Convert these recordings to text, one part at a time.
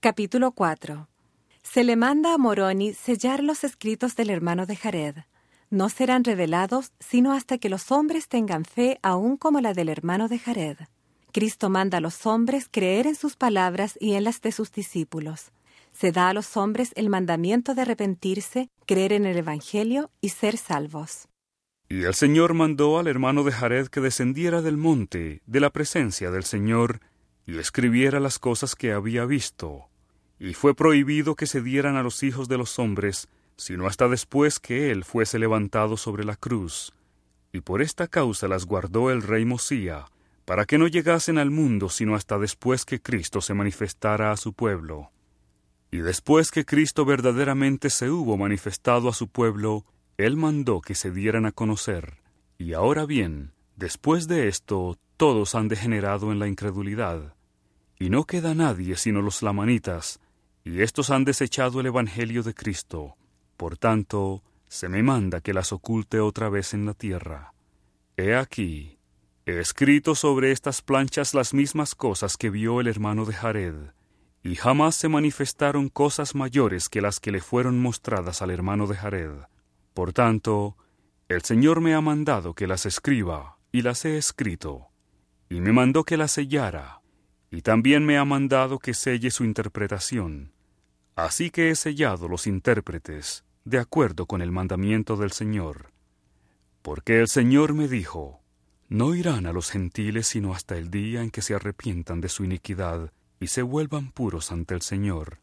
Capítulo 4. Se le manda a Moroni sellar los escritos del hermano de Jared. No serán revelados sino hasta que los hombres tengan fe aún como la del hermano de Jared. Cristo manda a los hombres creer en sus palabras y en las de sus discípulos. Se da a los hombres el mandamiento de arrepentirse, creer en el Evangelio y ser salvos. Y el Señor mandó al hermano de Jared que descendiera del monte, de la presencia del Señor, y escribiera las cosas que había visto. Y fue prohibido que se dieran a los hijos de los hombres, sino hasta después que él fuese levantado sobre la cruz. Y por esta causa las guardó el rey Mosía, para que no llegasen al mundo sino hasta después que Cristo se manifestara a su pueblo. Y después que Cristo verdaderamente se hubo manifestado a su pueblo, él mandó que se dieran a conocer. Y ahora bien, después de esto, todos han degenerado en la incredulidad. Y no queda nadie sino los lamanitas, y éstos han desechado el Evangelio de Cristo. Por tanto, se me manda que las oculte otra vez en la tierra. He aquí, he escrito sobre estas planchas las mismas cosas que vio el hermano de Jared, y jamás se manifestaron cosas mayores que las que le fueron mostradas al hermano de Jared. Por tanto, el Señor me ha mandado que las escriba, y las he escrito, y me mandó que las sellara, y también me ha mandado que selle su interpretación. Así que he sellado los intérpretes, de acuerdo con el mandamiento del Señor. Porque el Señor me dijo, no irán a los gentiles sino hasta el día en que se arrepientan de su iniquidad y se vuelvan puros ante el Señor.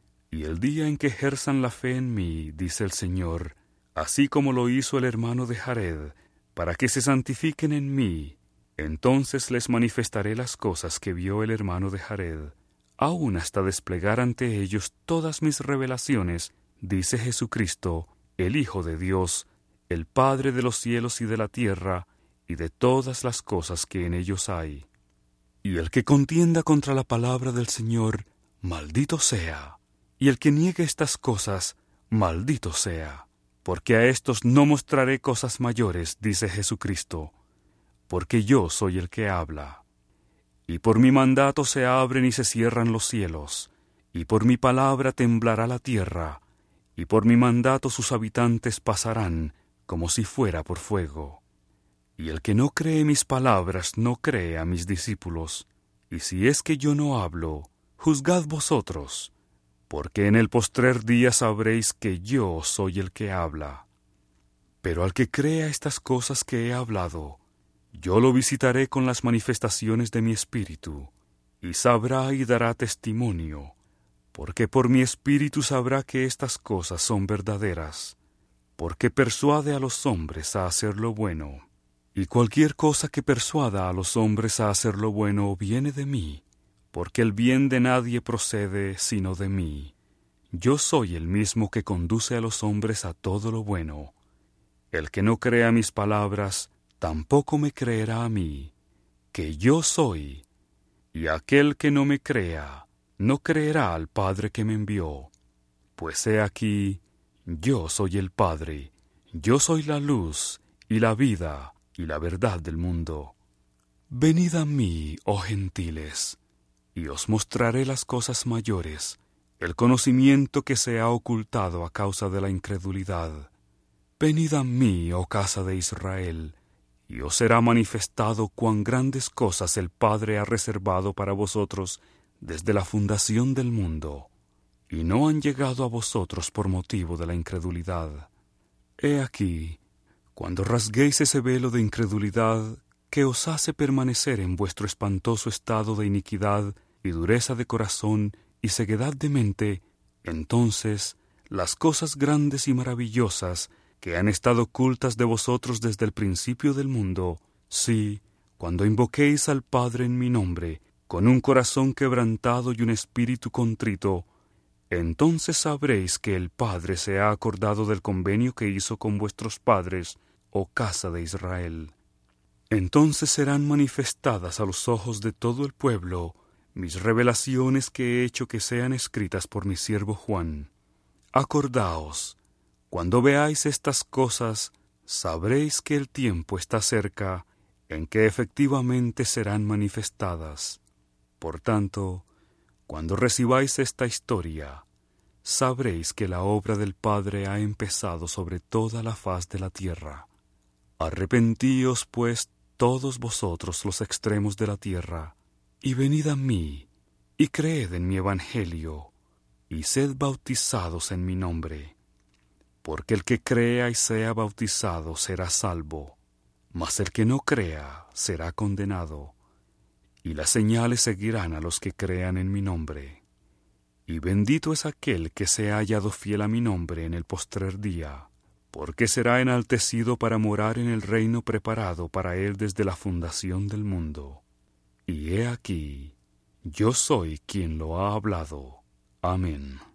Y el día en que ejerzan la fe en mí, dice el Señor, así como lo hizo el hermano de Jared, para que se santifiquen en mí, entonces les manifestaré las cosas que vio el hermano de Jared, aún hasta desplegar ante ellos todas mis revelaciones, dice Jesucristo, el Hijo de Dios, el Padre de los cielos y de la tierra, y de todas las cosas que en ellos hay. Y el que contienda contra la palabra del Señor, maldito sea, y el que niegue estas cosas, maldito sea, porque a estos no mostraré cosas mayores, dice Jesucristo, porque yo soy el que habla. Y por mi mandato se abren y se cierran los cielos, y por mi palabra temblará la tierra, y por mi mandato sus habitantes pasarán, como si fuera por fuego. Y el que no cree mis palabras no cree a mis discípulos, y si es que yo no hablo, juzgad vosotros, porque en el postrer día sabréis que yo soy el que habla. Pero al que crea estas cosas que he hablado, yo lo visitaré con las manifestaciones de mi espíritu, y sabrá y dará testimonio, porque por mi espíritu sabrá que estas cosas son verdaderas, porque persuade a los hombres a hacer lo bueno. Y cualquier cosa que persuada a los hombres a hacer lo bueno viene de mí, porque el bien de nadie procede sino de mí. Yo soy el mismo que conduce a los hombres a todo lo bueno. El que no crea mis palabras, tampoco me creerá a mí, que yo soy, y aquel que no me crea, no creerá al Padre que me envió. Pues he aquí, yo soy el Padre, yo soy la luz y la vida y la verdad del mundo. Venid a mí, oh gentiles, y os mostraré las cosas mayores, el conocimiento que se ha ocultado a causa de la incredulidad. Venid a mí, oh casa de Israel, y os será manifestado cuán grandes cosas el Padre ha reservado para vosotros desde la fundación del mundo, y no han llegado a vosotros por motivo de la incredulidad. He aquí, cuando rasguéis ese velo de incredulidad que os hace permanecer en vuestro espantoso estado de iniquidad y dureza de corazón y ceguedad de mente, entonces las cosas grandes y maravillosas que han estado ocultas de vosotros desde el principio del mundo, sí, cuando invoquéis al Padre en mi nombre, con un corazón quebrantado y un espíritu contrito, entonces sabréis que el Padre se ha acordado del convenio que hizo con vuestros padres, oh casa de Israel. Entonces serán manifestadas a los ojos de todo el pueblo mis revelaciones que he hecho que sean escritas por mi siervo Juan. Acordaos, cuando veáis estas cosas, sabréis que el tiempo está cerca en que efectivamente serán manifestadas. Por tanto, Cuando recibáis esta historia, sabréis que la obra del Padre ha empezado sobre toda la faz de la tierra. Arrepentíos, pues, todos vosotros los extremos de la tierra, y venid a mí, y creed en mi evangelio, y sed bautizados en mi nombre. Porque el que crea y sea bautizado será salvo, mas el que no crea será condenado. Y las señales seguirán a los que crean en mi nombre. Y bendito es aquel que se ha hallado fiel a mi nombre en el postrer día, porque será enaltecido para morar en el reino preparado para él desde la fundación del mundo. Y he aquí, yo soy quien lo ha hablado. Amén.